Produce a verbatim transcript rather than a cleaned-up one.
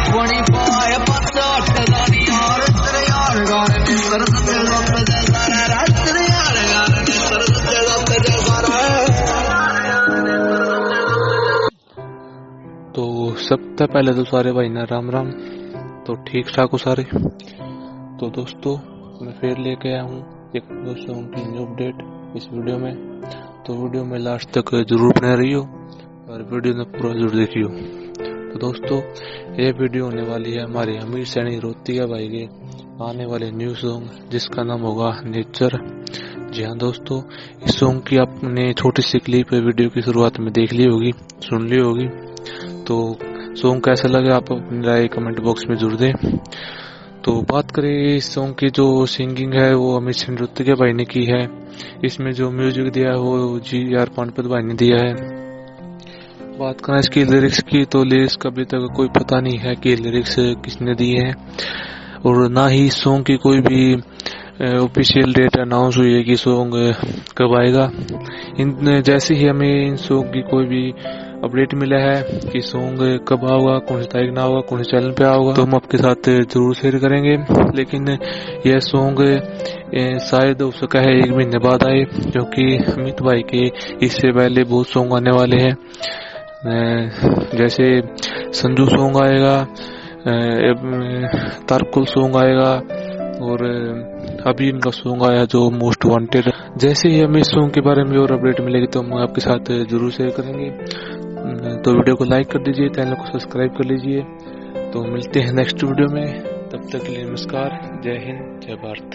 तो सबसे पहले तो सारे भाई ना राम राम। तो ठीक ठाक हो सारे। तो दोस्तों मैं फिर लेके आया हूँ एक दोस्तों की न्यू अपडेट इस वीडियो में। तो वीडियो में लास्ट तक जरूर बने रहियो और वीडियो में पूरा जरूर देखियो। तो दोस्तों ये वीडियो होने वाली है हमारे अमीर सैनी रोहतिया भाई के आने वाले न्यू सॉन्ग जिसका नाम होगा नेचर। जी हाँ दोस्तों, इस सॉन्ग की आपने छोटी सी क्लिप वीडियो की शुरुआत में देख ली होगी, सुन ली होगी। तो सॉन्ग कैसा लगे आप अपनी राय कमेंट बॉक्स में जरूर दें। तो बात करें इस सॉन्ग की, जो सिंगिंग है वो अमित सिंह रोहतिया भाई ने की है। इसमें जो म्यूजिक दिया है वो जी आर पानपत भाई ने दिया है। बात करें इसकी लिरिक्स की, तो लिरिक्स का अभी तक कोई पता नहीं है कि लिरिक्स किसने दिए हैं और ना ही इस सॉन्ग की कोई भी ऑफिशियल डेट अनाउंस हुई है कि सॉन्ग कब आएगा। इन जैसे ही हमें इन सॉन्ग की कोई भी अपडेट मिला है कि सॉन्ग कब आएगा, कौन सी तारीख ना होगा, कौन से चैनल पे आएगा, तो हम आपके साथ जरूर शेयर करेंगे। लेकिन यह सॉन्ग शायद हो सका है एक महीने बाद आए, क्योंकि अमित भाई के इससे पहले बहुत सॉन्ग आने वाले हैं। जैसे संजू सॉन्ग आएगा, तारकुल सॉन्ग आएगा और अभी इनका सॉन्ग आया जो मोस्ट वांटेड। जैसे ही हमें इस सॉन्ग के बारे में और अपडेट मिलेगी तो हम आपके साथ जरूर शेयर करेंगे। तो वीडियो को लाइक कर दीजिए, चैनल को सब्सक्राइब कर लीजिए। तो मिलते हैं नेक्स्ट वीडियो में, तब तक के लिए नमस्कार, जय हिंद, जय भारत।